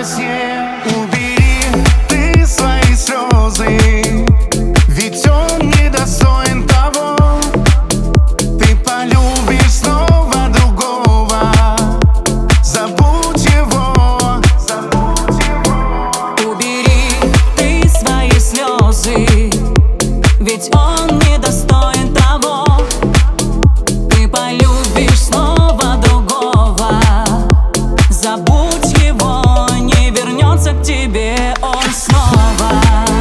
счастье. Убери ты свои слезы, ведь он недостоин того. Ты полюбишь снова другого, забудь его, забудь его. Убери ты свои слезы, ведь он недостоин того. Ты полюбишь снова другого, забудь его, не вернется к тебе он снова.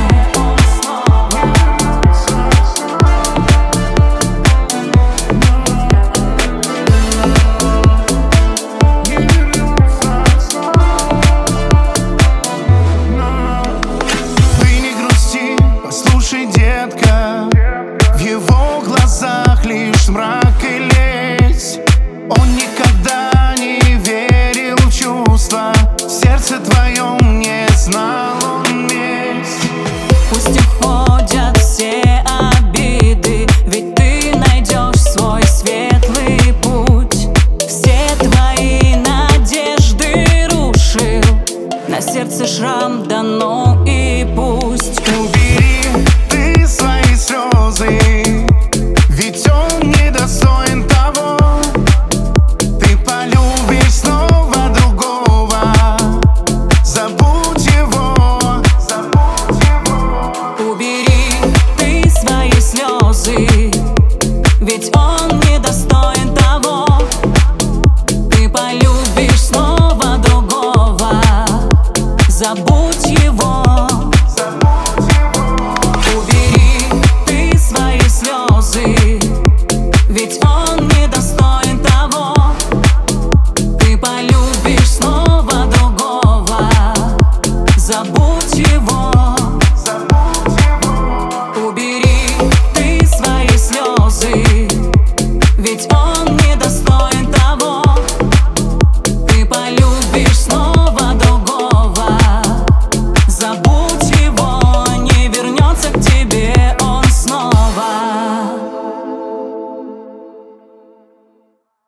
Ты не грусти, послушай, детка, в его глазах лишь мрак и лезь. Он никогда не верил в чувства, в сердце твоем не знал он месть. Пусть уходят все обиды, ведь ты найдешь свой светлый путь. Все твои надежды рушил, на сердце шрам, да ну и пусть. Убери ты свои слезы, ведь он недостоин того. Ты полюбишь снова другого, забудь его, забудь его. Убери ты свои слезы, ведь он недостоин того. Ты полюбишь снова другого, забудь его. Убери ты свои слезы, ведь он недостоин того. Ты полюбишь снова другого, забудь его. Убери ты свои слезы, ведь он недостоин того. Ты полюбишь снова другого, забудь его, не вернется к тебе.